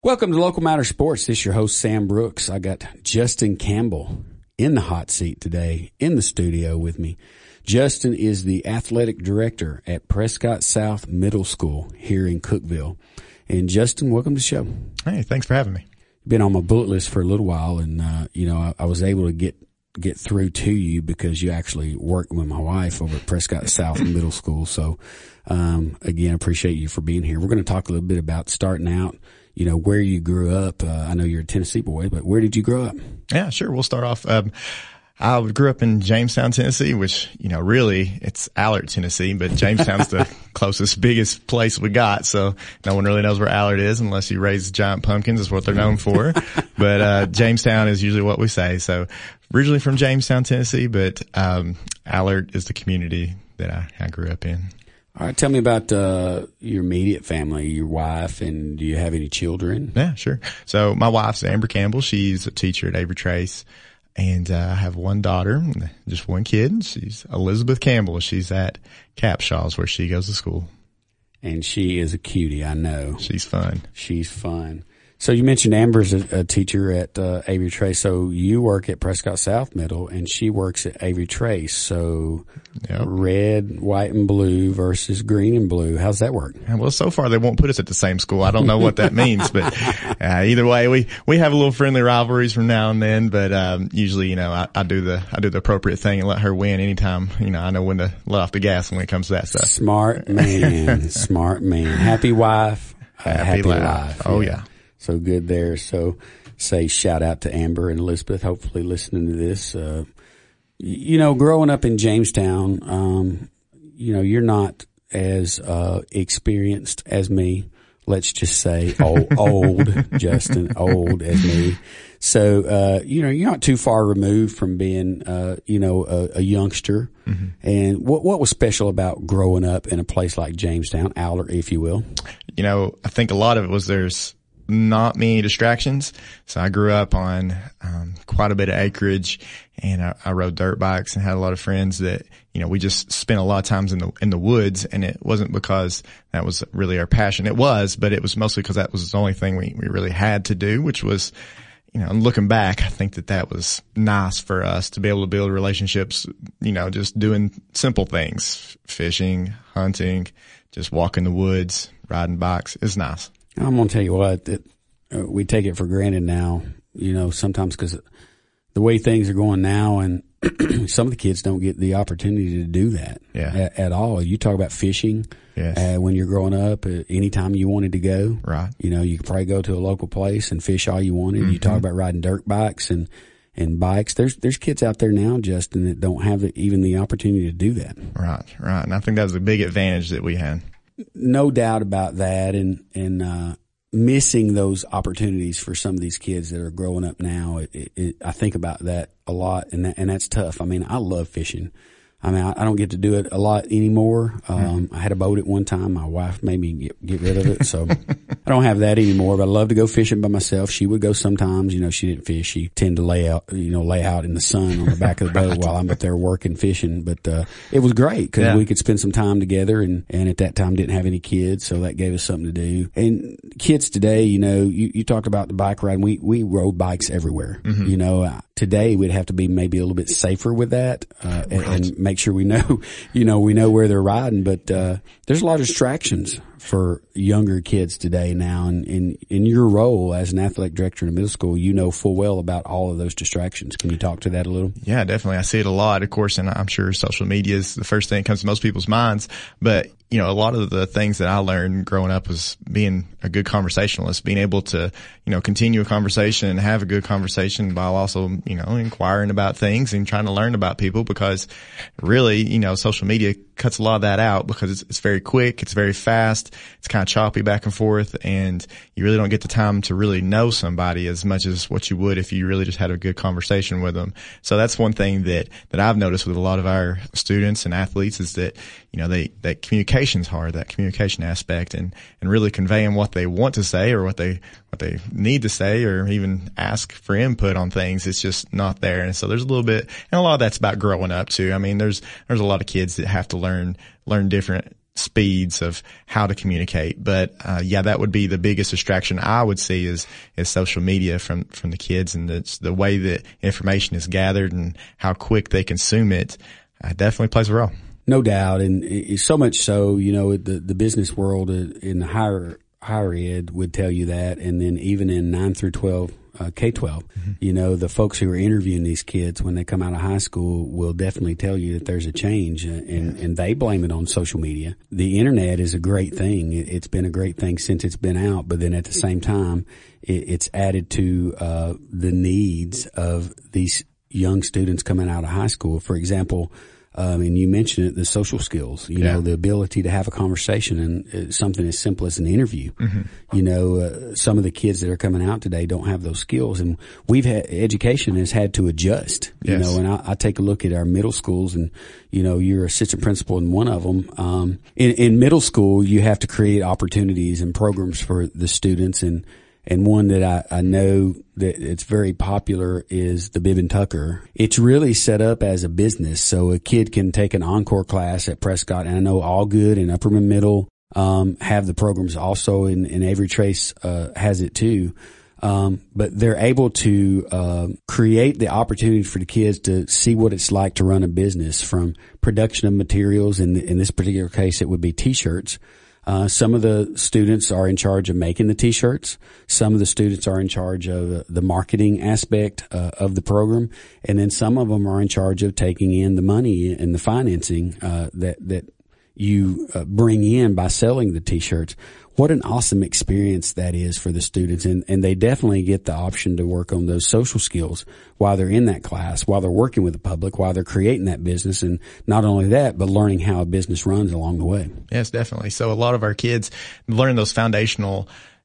Welcome to Local Matter Sports. This is your host, Sam Brooks. I got Justin Campbell in the hot seat today in the studio with me. Justin is the athletic director at Prescott South Middle School here in Cookeville. And Justin, welcome to the show. Hey, thanks for having me. Been on my bullet list for a little while, and I was able to get through to you because you actually work with my wife over at Prescott South Middle School. So again, appreciate you for being here. We're going to talk a little bit about starting out, where you grew up. I know you're a Tennessee boy, but where did you grow up? Yeah, sure. We'll start off. I grew up in Jamestown, Tennessee, which, really it's Allard, Tennessee, but Jamestown's the closest, biggest place we got. So no one really knows where Allard is unless you raise giant pumpkins is what they're known for. But, Jamestown is usually what we say. So originally from Jamestown, Tennessee, but, Allard is the community that I grew up in. All right. Tell me about, your immediate family, your wife, and do you have any children? Yeah, sure. So my wife's Amber Campbell. She's a teacher at Avery Trace. And, I have one daughter, just one kid. She's Elizabeth Campbell. She's at Capshaw's where she goes to school. And she is a cutie, I know. She's fun. She's fun. So you mentioned Amber's a teacher at Avery Trace. So you work at Prescott South Middle, and she works at Avery Trace. So yep. Red, white, and blue versus green and blue. How's that work? Well, so far they won't put us at the same school. I don't know what that means, but either way, we have a little friendly rivalries from now and then. But usually, I do the appropriate thing and let her win anytime. I know when to let off the gas when it comes to that stuff. Smart man, smart man. Happy wife, happy life. Oh yeah. So good there. So say shout out to Amber and Elizabeth, hopefully listening to this. Growing up in Jamestown, you're not as experienced as me. Let's just say old, Justin, old as me. So, you're not too far removed from being, a youngster. Mm-hmm. And what was special about growing up in a place like Jamestown, Allard, if you will? I think a lot of it was there's not many distractions. So I grew up on quite a bit of acreage, and I rode dirt bikes and had a lot of friends that, we just spent a lot of times in the woods, and it wasn't because that was really our passion. It was, but it was mostly because that was the only thing we really had to do, which was, looking back, I think that was nice for us to be able to build relationships, just doing simple things, fishing, hunting, just walking the woods, riding bikes. It's nice. I'm going to tell you what, we take it for granted now, sometimes because the way things are going now, and some of the kids don't get the opportunity to do that at all. You talk about fishing. Yes. When you're growing up, anytime you wanted to go, right. You could probably go to a local place and fish all you wanted. Mm-hmm. You talk about riding dirt bikes and bikes. There's kids out there now, Justin, that don't have even the opportunity to do that. Right. And I think that was a big advantage that we had. No doubt about that, and missing those opportunities for some of these kids that are growing up now. I think about that a lot, and that's tough. I mean, I love fishing. I mean, I don't get to do it a lot anymore. I had a boat at one time. My wife made me get rid of it, so I don't have that anymore. But I love to go fishing by myself. She would go sometimes. She didn't fish. She tend to lay out in the sun on the back of the boat while I'm up there working fishing. But it was great because we could spend some time together, and at that time didn't have any kids, so that gave us something to do. And kids today, you talked about the bike ride. We rode bikes everywhere. Mm-hmm. Today we'd have to be maybe a little bit safer with that, and make sure we know, we know where they're riding. But there's a lot of distractions for younger kids today now. And in your role as an athletic director in a middle school, full well about all of those distractions. Can you talk to that a little? Yeah, definitely. I see it a lot, of course, and I'm sure social media is the first thing that comes to most people's minds. But, a lot of the things that I learned growing up was being a good conversationalist, being able to, continue a conversation and have a good conversation while also, inquiring about things and trying to learn about people, because really, social media cuts a lot of that out because it's very quick, it's very fast, it's kind of choppy back and forth, and you really don't get the time to really know somebody as much as what you would if you really just had a good conversation with them. So that's one thing that I've noticed with a lot of our students and athletes is that, that communication's hard, that communication aspect, and really conveying what they want to say or what they need to say, or even ask for input on things. It's just not there. And so there's a little bit, and a lot of that's about growing up too. I mean, there's a lot of kids that have to learn different speeds of how to communicate. But, yeah, that would be the biggest distraction I would see is social media from the kids, and it's the way that information is gathered and how quick they consume it. Definitely plays a role. No doubt. And it's so much so, the business world in the higher ed would tell you that. And then even in 9 through 12, K-12, the folks who are interviewing these kids when they come out of high school will definitely tell you that there's a change, and they blame it on social media. The internet is a great thing. It's been a great thing since it's been out, but then at the same time, it's added to the needs of these young students coming out of high school. For example, and you mentioned it, the social skills, the ability to have a conversation, and something as simple as an interview. Some of the kids that are coming out today don't have those skills, and education has had to adjust, and I take a look at our middle schools, and, you're assistant principal in one of them. In middle school, you have to create opportunities and programs for the students, and one that I know that it's very popular is the Bib and Tucker. It's really set up as a business, so a kid can take an encore class at Prescott, and I know All Good and Upper Middle have the programs also, and Avery Trace has it too. But they're able to create the opportunity for the kids to see what it's like to run a business, from production of materials. In this particular case, it would be T-shirts. Some of the students are in charge of making the T-shirts. Some of the students are in charge of the marketing aspect of the program, and then some of them are in charge of taking in the money and the financing that you bring in by selling the T-shirts. What an awesome experience that is for the students, and they definitely get the option to work on those social skills while they're in that class, while they're working with the public, while they're creating that business, and not only that, but learning how a business runs along the way. Yes, definitely. So a lot of our kids learn those foundational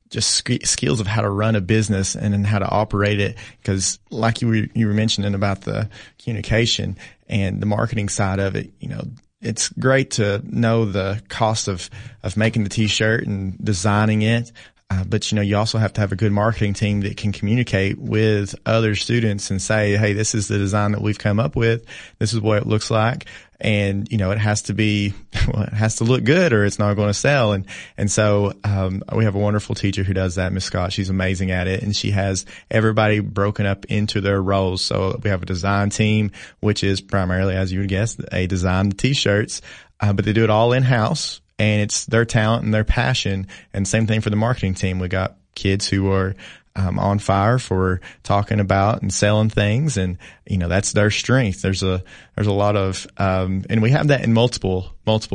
skills of how to run a business and then how to operate it, because like you were mentioning about the communication and the marketing side of it, it's great to know the cost of making the T-shirt and designing it. But you also have to have a good marketing team that can communicate with other students and say, hey, this is the design that we've come up with. This is what it looks like. And, it has to be, it has to look good or it's not going to sell. And so, we have a wonderful teacher who does that, Miss Scott. She's amazing at it. And she has everybody broken up into their roles. So we have a design team, which is primarily, as you would guess, they design the T-shirts, but they do it all in-house. And it's their talent and their passion. And same thing for the marketing team. We got kids who are on fire for talking about and selling things, and that's their strength. There's a lot of and we have that in multiple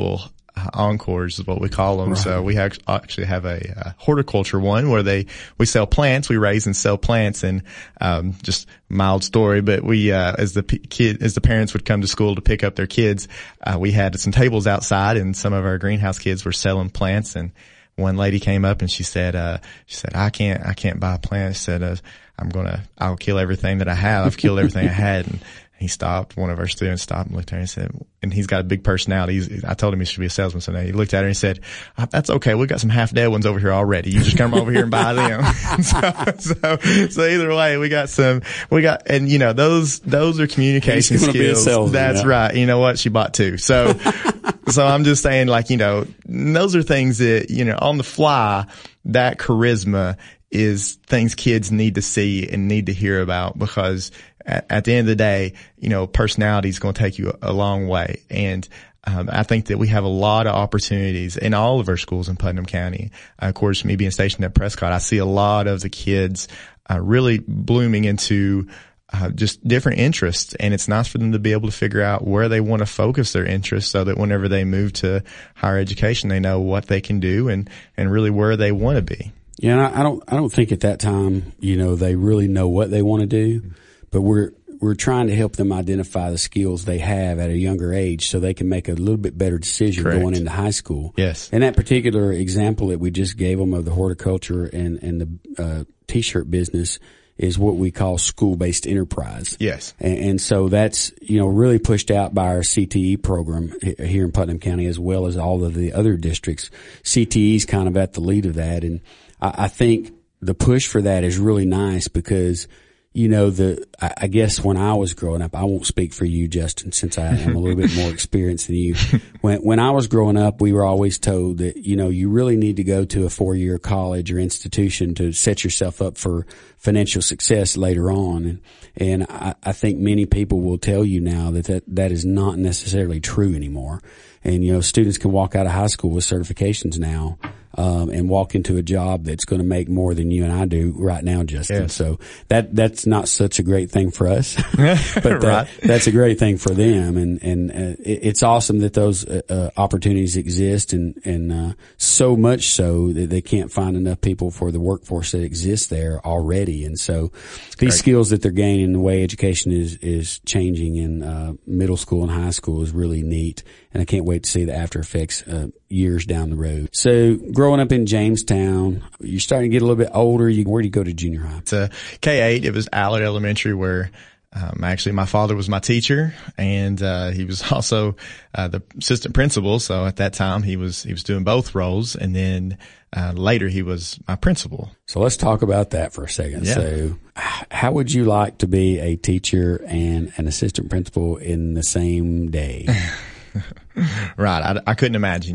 encores is what we call them. Right. So we actually have a horticulture one where we sell plants, we raise and sell plants, and just mild story, but we as the parents would come to school to pick up their kids, we had some tables outside, and some of our greenhouse kids were selling plants, and one lady came up and she said, I can't buy a plant. She said, I'll kill everything that I have. I've killed everything I had. And he stopped. One of our students stopped and looked at her and said, and he's got a big personality. I told him he should be a salesman. So now he looked at her and he said, that's okay. We've got some half dead ones over here already. You just come over here and buy them. so either way, and those are communication skills. That's right. You know what? She bought two. So I'm just saying, those are things that, on the fly, that charisma is things kids need to see and need to hear about, because at the end of the day, personality is going to take you a long way. And I think that we have a lot of opportunities in all of our schools in Putnam County. Of course, me being stationed at Prescott, I see a lot of the kids really blooming into just different interests, and it's nice for them to be able to figure out where they want to focus their interests, so that whenever they move to higher education, they know what they can do and really where they want to be. Yeah, and I don't think at that time, they really know what they want to do, but we're trying to help them identify the skills they have at a younger age, so they can make a little bit better decision. Correct. Going into high school. Yes. And that particular example that we just gave them of the horticulture and the T-shirt business is what we call school-based enterprise. Yes. And so that's, really pushed out by our CTE program here in Putnam County, as well as all of the other districts. CTE is kind of at the lead of that. And I think the push for that is really nice, because, I guess when I was growing up, I won't speak for you, Justin, since I am a little bit more experienced than you. When I was growing up, we were always told that, you really need to go to a 4-year college or institution to set yourself up for financial success later on. And I think many people will tell you now that is not necessarily true anymore. And, students can walk out of high school with certifications now, and walk into a job that's going to make more than you and I do right now, Justin. Yes. So that's not such a great thing for us, but right. That's a great thing for them. And it's awesome that those, opportunities exist and so much so that they can't find enough people for the workforce that exists there already. And so these skills that they're gaining, the way education is changing in, middle school and high school is really neat. And I can't wait to see the after effects, years down the road. So growing up in Jamestown, you're starting to get a little bit older. Where do you go to junior high? It's K-8. It was Allard Elementary where, actually my father was my teacher and, he was also, the assistant principal. So at that time he was doing both roles. And then, later he was my principal. So let's talk about that for a second. Yeah. So how would you like to be a teacher and an assistant principal in the same day? Right. I couldn't imagine,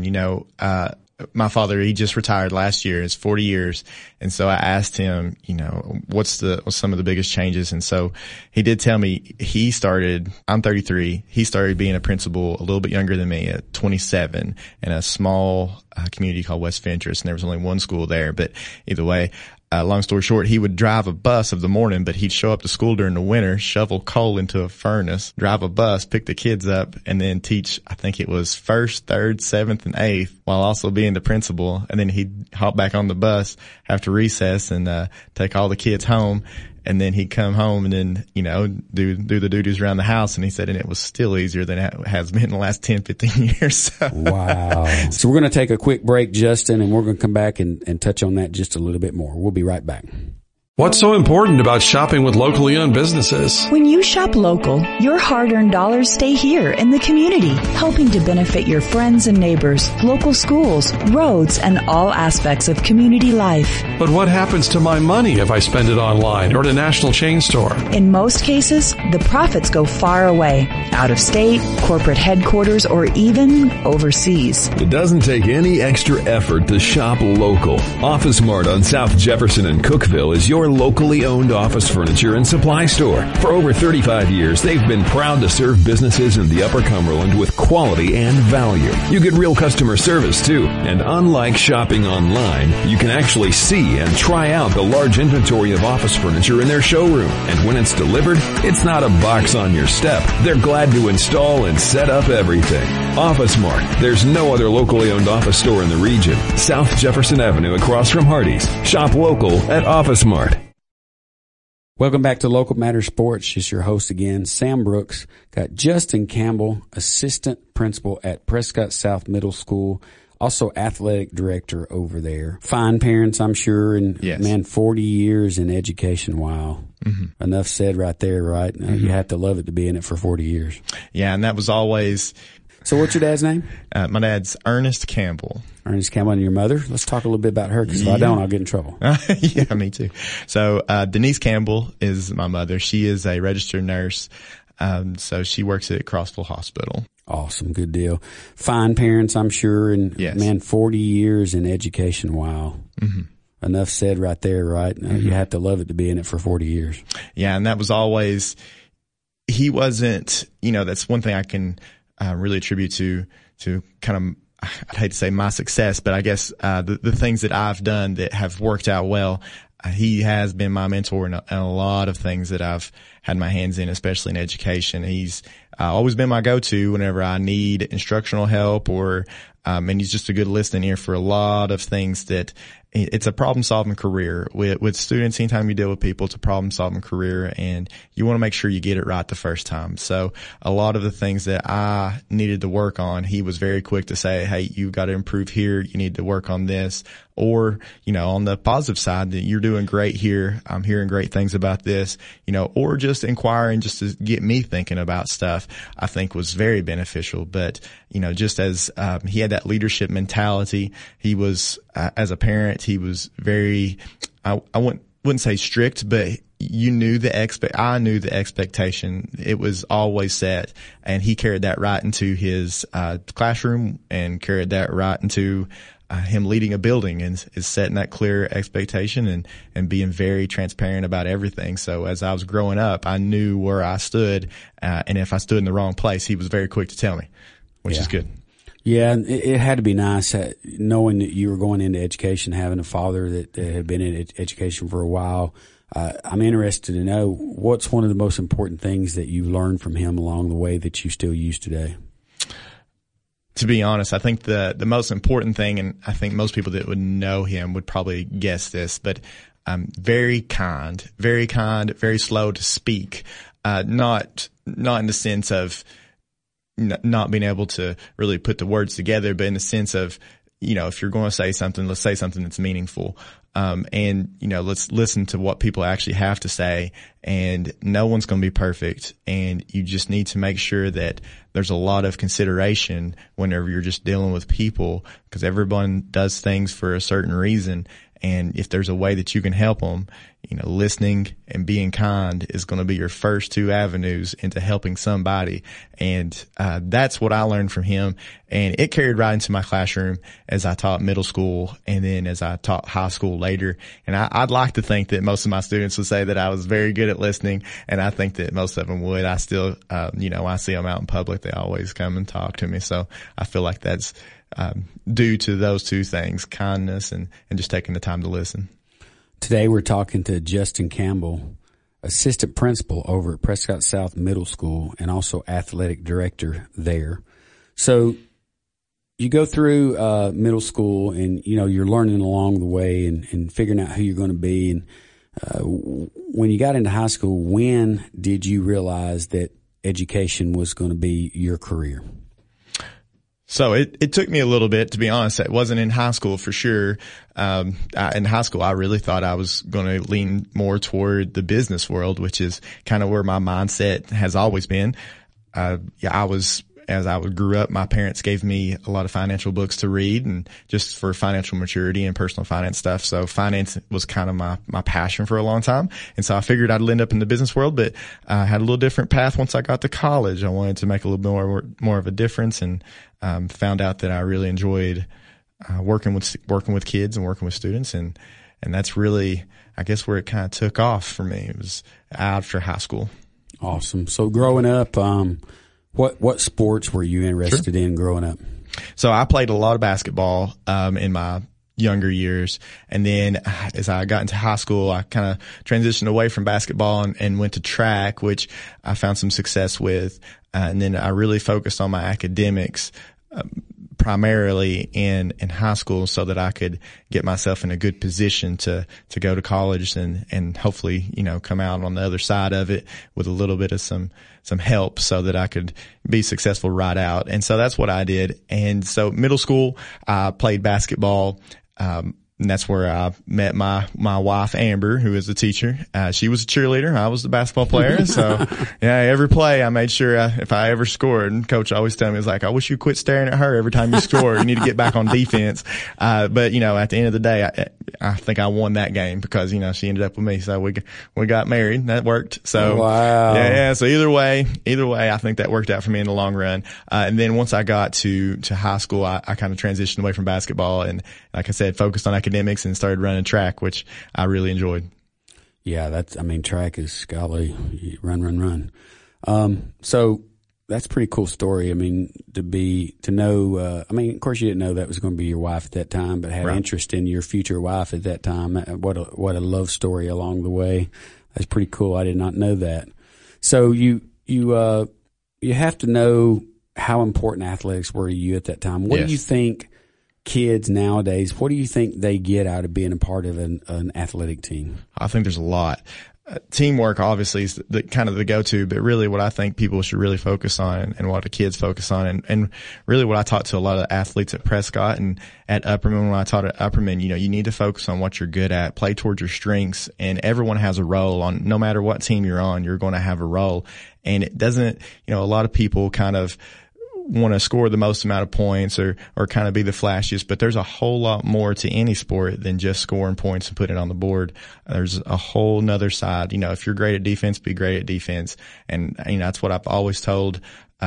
my father, he just retired last year. It's 40 years. And so I asked him, what's some of the biggest changes? And so he did tell me I'm 33. He started being a principal a little bit younger than me at 27 in a small community called West Fentress. And there was only one school there, but either way, long story short, he would drive a bus of the morning, but he'd show up to school during the winter, shovel coal into a furnace, drive a bus, pick the kids up, and then teach, I think it was 1st, 3rd, 7th, and 8th, while also being the principal. And then he'd hop back on the bus after recess and take all the kids home. And then he'd come home and then, do the duties around the house. And he said, and it was still easier than it has been in the last 10, 15 years. Wow. So we're going to take a quick break, Justin, and we're going to come back and touch on that just a little bit more. We'll be right back. What's so important about shopping with locally owned businesses? When you shop local, your hard-earned dollars stay here in the community, helping to benefit your friends and neighbors, local schools, roads, and all aspects of community life. But what happens to my money if I spend it online or at a national chain store? In most cases, the profits go far away, out of state, corporate headquarters, or even overseas. It doesn't take any extra effort to shop local. Office Mart on South Jefferson and Cookeville is your locally owned office furniture and supply store. For over 35 years, they've been proud to serve businesses in the Upper Cumberland with quality and value. You get real customer service too. And unlike shopping online, you can actually see and try out the large inventory of office furniture in their showroom. And when it's delivered, it's not a box on your step. They're glad to install and set up everything. Office Mart. There's no other locally owned office store in the region. South Jefferson Avenue across from Hardee's. Shop local at Office Mart. Welcome back to Local Matters Sports. Just your host again, Sam Brooks. Got Justin Campbell, assistant principal at Prescott South Middle School, also athletic director over there. Fine parents, I'm sure, and yes. Man, 40 years in education. Wow. Mm-hmm. Enough said right there, right? Mm-hmm. You have to love it to be in it for 40 years. Yeah, and that was always... So what's your dad's name? My dad's Ernest Campbell. Ernest Campbell. And your mother? Let's talk a little bit about her, because if I don't, I'll get in trouble. Yeah, me too. So Denise Campbell is my mother. She is a registered nurse. So she works at Crossville Hospital. Awesome. Good deal. Fine parents, I'm sure. And yes. Man, 40 years in education. Wow. Mm-hmm. Enough said right there, right? Mm-hmm. You have to love it to be in it for 40 years. Yeah. And that was always, he wasn't, that's one thing I can really attribute to kind of, I'd hate to say my success, but I guess the things that I've done that have worked out well. He has been my mentor in a lot of things that I've had my hands in, especially in education. He's always been my go-to whenever I need instructional help and he's just a good listening ear for a lot of things that it's a problem-solving career. With students, anytime you deal with people, it's a problem-solving career, and you want to make sure you get it right the first time. So a lot of the things that I needed to work on, he was very quick to say, hey, you've got to improve here. You need to work on this. Or, on the positive side, that you're doing great here. I'm hearing great things about this, or just inquiring just to get me thinking about stuff, I think was very beneficial. But, just as, he had that leadership mentality, he was, as a parent, he was very, I wouldn't wouldn't say strict, but I knew the expectation. It was always set, and he carried that right into his classroom and carried that right into him leading a building, and is setting that clear expectation and being very transparent about everything. So as I was growing up, I knew where I stood, and if I stood in the wrong place, he was very quick to tell me, which is good. Yeah, it had to be nice knowing that you were going into education, having a father that had been in education for a while. I'm interested to know, what's one of the most important things that you learned from him along the way that you still use today? To be honest, I think the most important thing, and I think most people that would know him would probably guess this, but very kind, very slow to speak. Not in the sense of not being able to really put the words together, but in the sense of, if you're going to say something, let's say something that's meaningful. And let's listen to what people actually have to say, and no one's going to be perfect. And you just need to make sure that there's a lot of consideration whenever you're just dealing with people, because everyone does things for a certain reason. And if there's a way that you can help them, listening and being kind is going to be your first two avenues into helping somebody. And that's what I learned from him. And it carried right into my classroom as I taught middle school, and then as I taught high school later. And I'd like to think that most of my students would say that I was very good at listening, and I think that most of them would. I still, I see them out in public, they always come and talk to me. So I feel like that's due to those two things, kindness and just taking the time to listen. Today we're talking to Justin Campbell, assistant principal over at Prescott South Middle School and also athletic director there. So you go through middle school, and you're learning along the way and figuring out who you're going to be. And when you got into high school, when did you realize that education was going to be your career? So it took me a little bit, to be honest. It wasn't in high school for sure. In high school, I really thought I was going to lean more toward the business world, which is kind of where my mindset has always been. As I grew up, my parents gave me a lot of financial books to read, and just for financial maturity and personal finance stuff. So finance was kind of my passion for a long time. And so I figured I'd end up in the business world, but I had a little different path once I got to college. I wanted to make a little more of a difference, and found out that I really enjoyed working with kids and working with students, and that's really, I guess, where it kind of took off for me. It was after high school. Awesome. So growing up, what sports were you interested in growing up? So I played a lot of basketball in my younger years, and then as I got into high school, I kind of transitioned away from basketball and went to track, which I found some success with. And then I really focused on my academics primarily in high school, so that I could get myself in a good position to go to college and hopefully, come out on the other side of it with a little bit of some help, so that I could be successful right out. And so that's what I did. And so middle school, I played basketball. And that's where I met my wife, Amber, who is a teacher. She was a cheerleader. I was the basketball player. So yeah, every play I made sure if I ever scored, and coach always tell me, I wish you quit staring at her every time you score. You need to get back on defense. But at the end of the day, I think I won that game because, she ended up with me. So we got married. That worked. So wow. Yeah. So either way, I think that worked out for me in the long run. And then once I got to high school, I kind of transitioned away from basketball, and like I said, focused on academics and started running track, which I really enjoyed. Yeah, track is golly, run. So that's a pretty cool story. I mean, to know, of course you didn't know that was going to be your wife at that time, but have interest in your future wife at that time. What a love story along the way. That's pretty cool. I did not know that. So you have to know how important athletics were to you at that time. What do you think kids nowadays, what do you think they get out of being a part of an athletic team? I think there's a lot. Teamwork obviously is the kind of the go-to, but really what I think people should really focus on, and what the kids focus on, and really what I taught to a lot of athletes at Prescott and at Upperman. When I taught at Upperman, you need to focus on what you're good at, play towards your strengths, and everyone has a role. On no matter what team you're on, you're going to have a role. And it doesn't, a lot of people kind of want to score the most amount of points or kind of be the flashiest, but there's a whole lot more to any sport than just scoring points and putting it on the board. There's a whole nother side. You know, if you're great at defense, be great at defense. And, you know, that's what I've always told,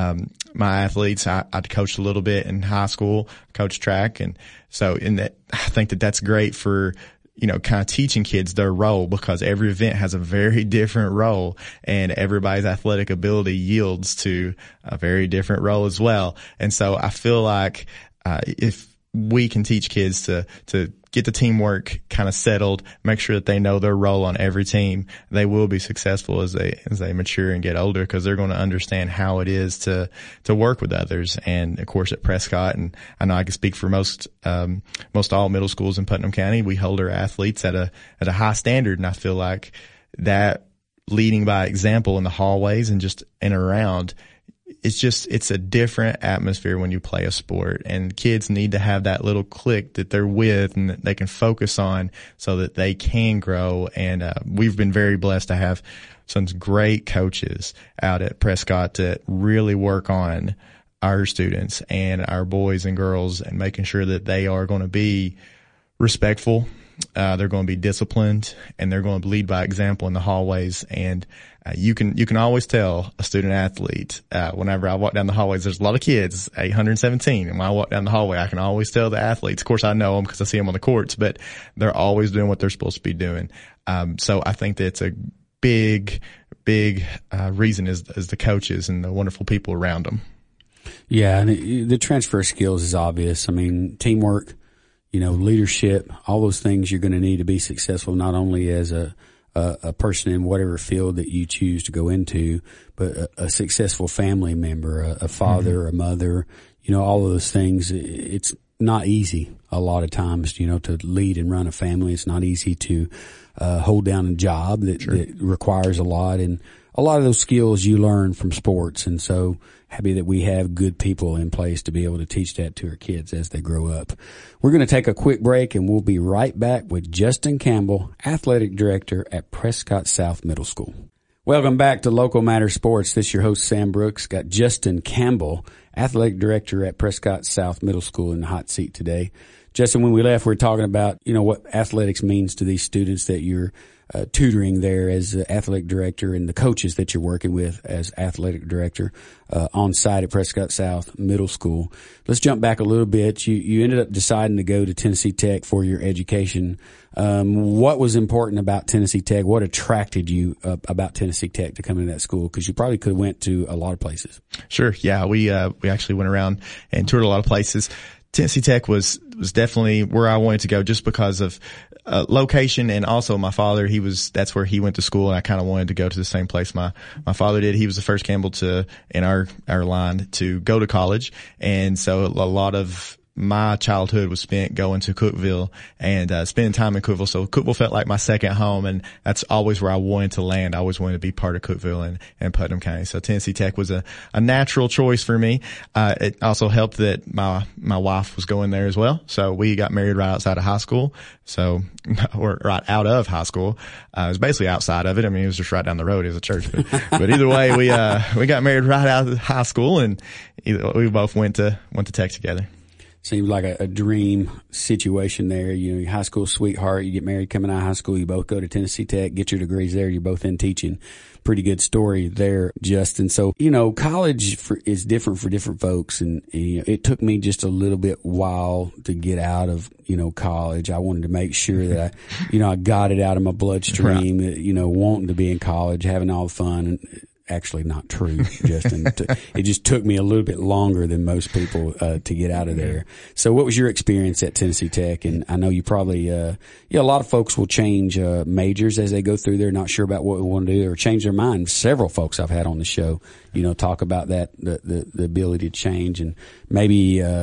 my athletes. I coached a little bit in high school, coached track. And so I think that that's great for, you know, kind of teaching kids their role, because every event has a very different role and everybody's athletic ability yields to a very different role as well. And so I feel like, if we can teach kids to get the teamwork kind of settled, make sure that they know their role on every team, they will be successful as they mature and get older, because they're going to understand how it is to work with others. And of course at Prescott, and I know I can speak for most all middle schools in Putnam County, we hold our athletes at a high standard. And I feel like that leading by example in the hallways and just in and around, it's a different atmosphere when you play a sport, and kids need to have that little clique that they're with and that they can focus on so that they can grow. And, we've been very blessed to have some great coaches out at Prescott that really work on our students and our boys and girls and making sure that they are going to be respectful. They're going to be disciplined, and they're going to lead by example in the hallways. And you can always tell a student athlete, whenever I walk down the hallways, there's a lot of kids, 817. And when I walk down the hallway, I can always tell the athletes. Of course, I know them because I see them on the courts, but they're always doing what they're supposed to be doing. So I think that it's a big reason is the coaches and the wonderful people around them. Yeah. And the transfer skills is obvious. I mean, teamwork, you know, leadership, all those things you're going to need to be successful, not only as a person in whatever field that you choose to go into, but a successful family member, a father, a mother, you know, all of those things. It's not easy a lot of times, you know, to lead and run a family. It's not easy to hold down a job that requires a lot. And a lot of those skills you learn from sports. And so happy that we have good people in place to be able to teach that to our kids as they grow up. We're going to take a quick break, and we'll be right back with Justin Campbell, Athletic Director at Prescott South Middle School. Welcome back to Local Matter Sports. This is your host, Sam Brooks. Got Justin Campbell, Athletic Director at Prescott South Middle School, in the hot seat today. Justin, when we left, we were talking about, you know, what athletics means to these students that you're tutoring there as athletic director, and the coaches that you're working with as athletic director on site at Prescott South Middle School. Let's jump back a little bit. You ended up deciding to go to Tennessee Tech for your education. What was important about Tennessee Tech? What attracted you about Tennessee Tech to come into that school? Because you probably could have went to a lot of places. Sure. Yeah, we actually went around and toured a lot of places. Tennessee Tech was definitely where I wanted to go, just because of location, and also my father, that's where he went to school, and I kind of wanted to go to the same place my father did. He was the first Campbell in our line to go to college, and so a lot of my childhood was spent going to Cookeville and spending time in Cookeville. So Cookeville felt like my second home, and that's always where I wanted to land. I always wanted to be part of Cookeville and Putnam County. So Tennessee Tech was a natural choice for me. It also helped that my wife was going there as well. So we got married right outside of high school. Or right out of high school. It was basically outside of it. I mean, it was just right down the road as a church. But either way, we got married right out of high school, and we both went to Tech together. Seems like a dream situation there. You know, your high school sweetheart, you get married coming out of high school, you both go to Tennessee Tech, get your degrees there, you're both in teaching. Pretty good story there, Justin. So, you know, college is different for different folks, and you know, it took me just a little bit while to get out of, you know, college. I wanted to make sure that I got it out of my bloodstream, right. You know, wanting to be in college, having all the fun. And actually not true, Justin. It just took me a little bit longer than most people to get out of there. So what was your experience at Tennessee Tech? And I know you probably a lot of folks will change majors as they go through there, not sure about what we want to do, or change their mind. Several folks I've had on the show, you know, talk about that, the ability to change, and maybe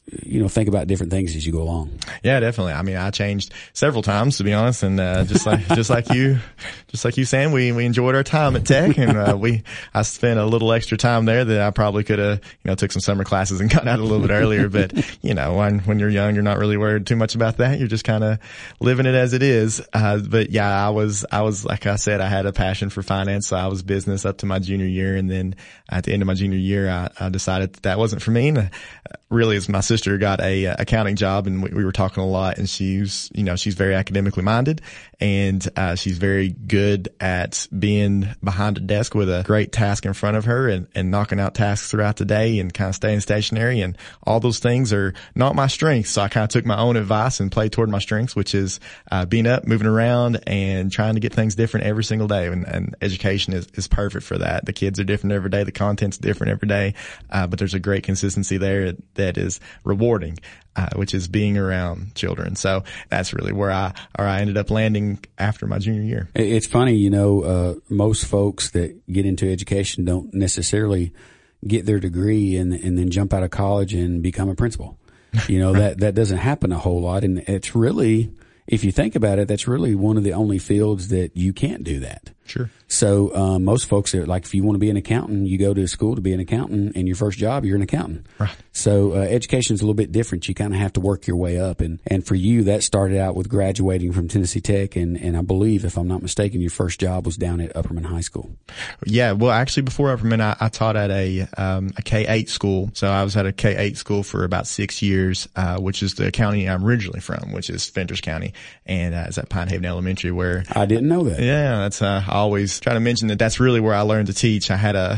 think about different things as you go along. Yeah, definitely. I mean, I changed several times, to be honest, and just like you, Sam, we enjoyed our time at Tech, and I spent a little extra time there that I probably could have took some summer classes and got out a little bit earlier. But when you're young, you're not really worried too much about that. You're just kind of living it as it is. But yeah, I was like I said, I had a passion for finance, so I was business up to my junior year, and then at the end of my junior year, I decided that wasn't for me. And really, as my sister got a accounting job, and we were talking a lot, and she's very academically minded, and she's very good at being behind a desk with a great task in front of her and knocking out tasks throughout the day and kind of staying stationary, and all those things are not my strengths. So I kind of took my own advice and played toward my strengths, which is being up, moving around, and trying to get things different every single day. And education is perfect for that. The kids are different every day. The content's different every day. But there's a great consistency there that is rewarding, which is being around children. So that's really where I ended up landing after my junior year. It's funny, most folks that get into education don't necessarily get their degree and then jump out of college and become a principal. That doesn't happen a whole lot. And it's really, if you think about it, that's really one of the only fields that you can't do that. Sure. So, most folks are like, if you want to be an accountant, you go to school to be an accountant, and your first job, you're an accountant. Right. So, education's a little bit different. You kind of have to work your way up. And for you, that started out with graduating from Tennessee Tech. And I believe, if I'm not mistaken, your first job was down at Upperman High School. Yeah. Well, actually, before Upperman, I taught at a K-8 school. So I was at a K-8 school for about 6 years, which is the county I'm originally from, which is Fentress County. And, it's at Pine Haven Elementary, where I didn't know that. Yeah. That's, I always try to mention that's really where I learned to teach.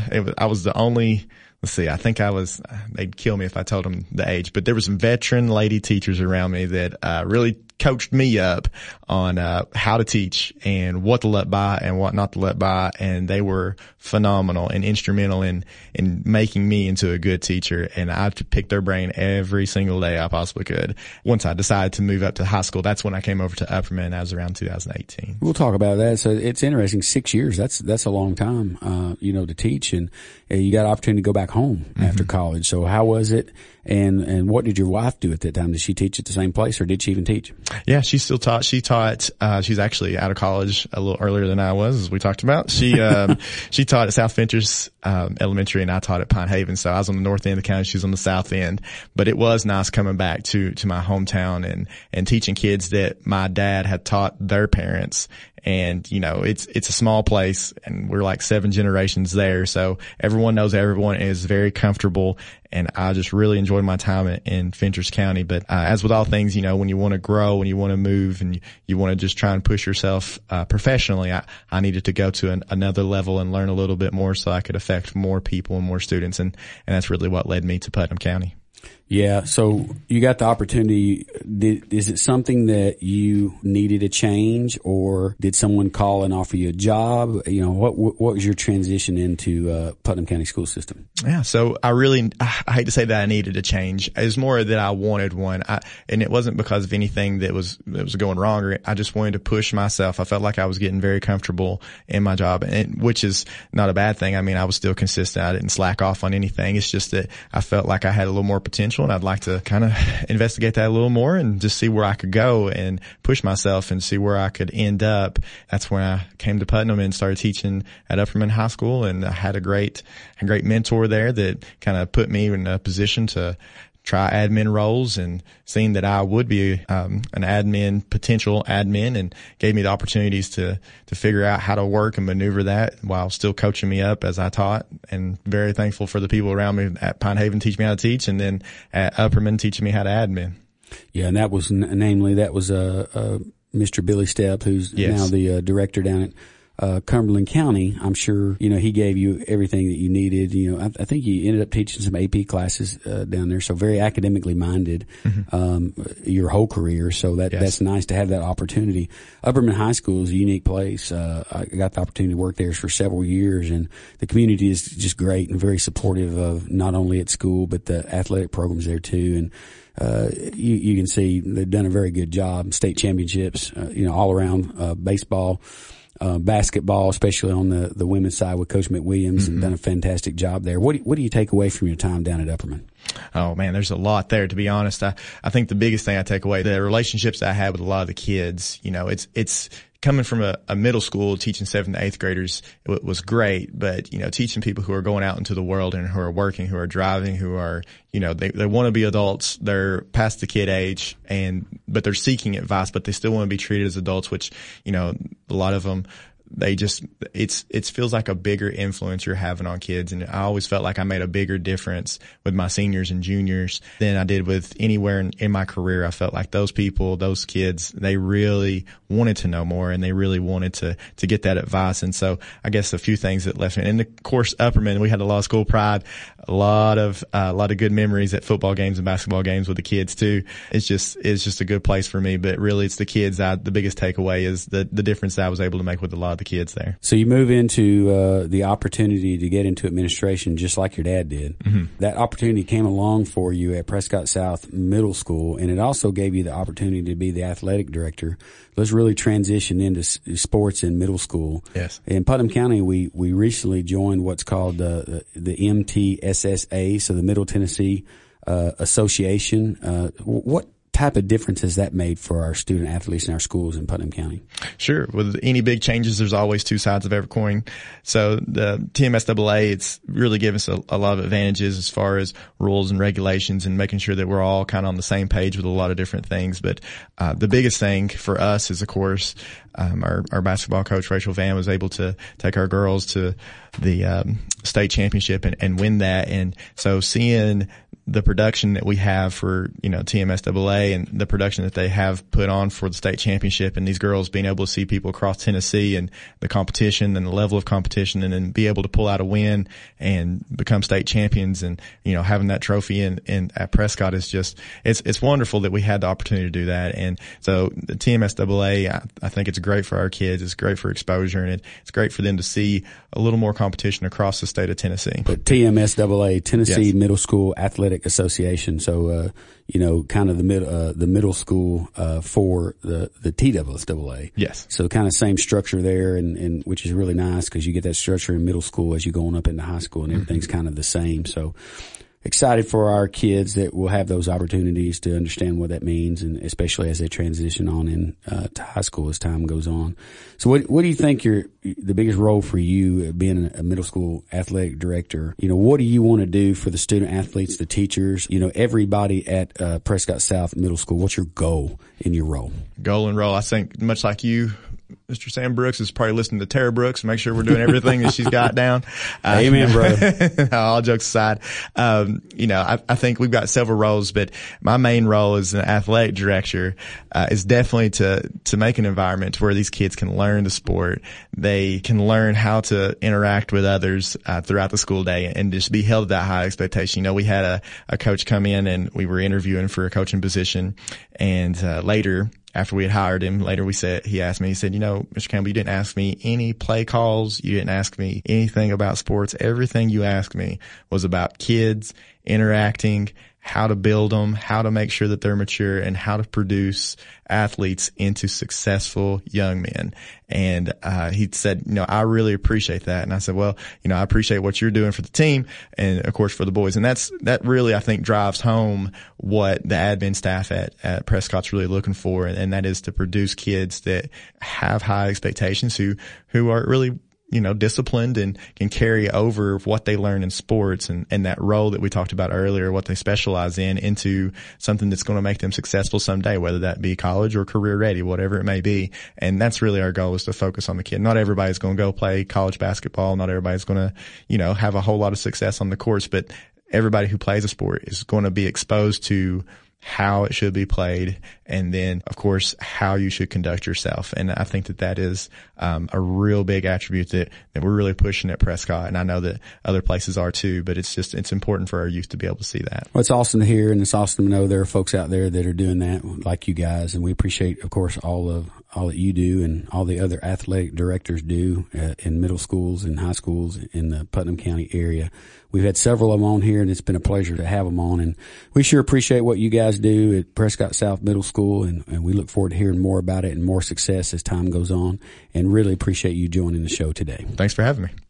I was the only, I think they'd kill me if I told them the age, but there were some veteran lady teachers around me that, really coached me up on, how to teach and what to let by and what not to let by. And they were phenomenal and instrumental in making me into a good teacher. And I picked their brain every single day I possibly could. Once I decided to move up to high school, that's when I came over to Upperman. That was around 2018. We'll talk about that. So it's interesting. 6 years. That's a long time, to teach, and you got an opportunity to go back home after college. So how was it? And what did your wife do at that time? Did she teach at the same place, or did she even teach? Yeah, she still taught. She taught, she's actually out of college a little earlier than I was, as we talked about. She taught at South Fentress, Elementary, and I taught at Pine Haven. So I was on the north end of the county. She was on the south end. But it was nice coming back to my hometown and teaching kids that my dad had taught their parents. And, it's a small place, and we're like 7 generations there. So everyone knows everyone, is very comfortable. And I just really enjoyed my time in Fentress County. But, as with all things, when you want to grow, when you want to move, and you want to just try and push yourself, professionally, I needed to go to another level and learn a little bit more so I could affect more people and more students. And that's really what led me to Putnam County. Yeah. So you got the opportunity. Is it something that you needed to change, or did someone call and offer you a job? What was your transition into Putnam County school system? Yeah. So I hate to say that I needed a change. It was more that I wanted one. And it wasn't because of anything that was going wrong, or I just wanted to push myself. I felt like I was getting very comfortable in my job, which is not a bad thing. I mean, I was still consistent. I didn't slack off on anything. It's just that I felt like I had a little more potential, and I'd like to kind of investigate that a little more and just see where I could go and push myself and see where I could end up. That's when I came to Putnam and started teaching at Upperman High School, and I had a great mentor there that kind of put me in a position to try admin roles, and seeing that I would be an potential admin, and gave me the opportunities to figure out how to work and maneuver that while still coaching me up as I taught. And very thankful for the people around me at Pine Haven teaching me how to teach, and then at Upperman teaching me how to admin. Yeah, and that was Mr. Billy Stepp, who's now the director down at Cumberland County. I'm sure, he gave you everything that you needed. I think you ended up teaching some AP classes, down there. So very academically minded, your whole career. So that's nice to have that opportunity. Upperman High School is a unique place. I got the opportunity to work there for several years, and the community is just great and very supportive of not only at school, but the athletic programs there too. And, you can see they've done a very good job. State championships, all around, baseball. basketball, especially on the women's side with Coach McWilliams, and done a fantastic job there. What do you take away from your time down at Upperman? Oh man, there's a lot there, to be honest. I think the biggest thing I take away, the relationships that I had with a lot of the kids, it's coming from a middle school, teaching 7th to 8th graders was great, but, teaching people who are going out into the world and who are working, who are driving, who are, they want to be adults. They're past the kid age but they're seeking advice, but they still want to be treated as adults, which, a lot of them, it feels like a bigger influence you're having on kids. And I always felt like I made a bigger difference with my seniors and juniors than I did with anywhere in my career. I felt like those people, those kids, they really wanted to know more, and they really wanted to get that advice. And so I guess a few things that left me. And of course, Upperman, we had a lot of school pride, a lot of good memories at football games and basketball games with the kids too. It's just a good place for me, but really it's the kids. The biggest takeaway is the difference that I was able to make with a lot of the kids there. So you move into the opportunity to get into administration just like your dad did. Mm-hmm. That opportunity came along for you at Prescott South Middle School, and it also gave you the opportunity to be the athletic director. Let's really transition into sports in middle school. Yes. In Putnam County, we recently joined what's called the MTSSA, so the Middle Tennessee Association. What type of difference has that made for our student athletes in our schools in Putnam County? Sure. With any big changes, there's always two sides of every coin. So the TMSAA, it's really given us a lot of advantages as far as rules and regulations and making sure that we're all kind of on the same page with a lot of different things. But the biggest thing for us is, of course, our basketball coach, Rachel Van, was able to take our girls to the state championship and win that. And so seeing the production that we have for, TMSAA and the production that they have put on for the state championship, and these girls being able to see people across Tennessee and the competition and the level of competition, and then be able to pull out a win and become state champions, and, having that trophy in at Prescott is just, it's wonderful that we had the opportunity to do that. And so the TMSAA, I think it's great for our kids. It's great for exposure, and it's great for them to see a little more competition across the state of Tennessee. But TMSAA, Tennessee Yes. Middle School Athletic Association. So, kind of the middle school, for the TSSAA. Yes. So kind of same structure there, and which is really nice because you get that structure in middle school as you going up into high school, and everything's kind of the same. So excited for our kids that will have those opportunities to understand what that means, and especially as they transition on in to high school as time goes on. So what do you think the biggest role for you being a middle school athletic director? What do you want to do for the student athletes, the teachers, everybody at Prescott South Middle School? What's your goal in your role? Goal and role. I think much like you, Mr. Sam Brooks is probably listening to Tara Brooks. Make sure we're doing everything that she's got down. Amen, brother. All jokes aside, I think we've got several roles, but my main role as an athletic director is definitely to make an environment where these kids can learn the sport. They can learn how to interact with others throughout the school day, and just be held to that high expectation. We had a coach come in, and we were interviewing for a coaching position, and later, after we had hired him, he asked me, Mr. Campbell, you didn't ask me any play calls. You didn't ask me anything about sports. Everything you asked me was about kids interacting, how to build them, how to make sure that they're mature, and how to produce athletes into successful young men. And he said, I really appreciate that. And I said, well, I appreciate what you're doing for the team and, of course, for the boys. And that really, I think, drives home what the admin staff at Prescott's really looking for. And that is to produce kids that have high expectations, who are really disciplined and can carry over what they learn in sports and that role that we talked about earlier, what they specialize in, into something that's going to make them successful someday, whether that be college or career ready, whatever it may be. And that's really our goal, is to focus on the kid. Not everybody's going to go play college basketball. Not everybody's going to, have a whole lot of success on the course, but everybody who plays a sport is going to be exposed to how it should be played, and then, of course, how you should conduct yourself. And I think that is a real big attribute that we're really pushing at Prescott, and I know that other places are too, but it's important for our youth to be able to see that. Well, it's awesome to hear, and it's awesome to know there are folks out there that are doing that like you guys, and we appreciate, of course, all that you do and all the other athletic directors do in middle schools and high schools in the Putnam County area. We've had several of them on here, and it's been a pleasure to have them on, and we sure appreciate what you guys guys do at Prescott South Middle School, and we look forward to hearing more about it and more success as time goes on, and really appreciate you joining the show today. Thanks for having me.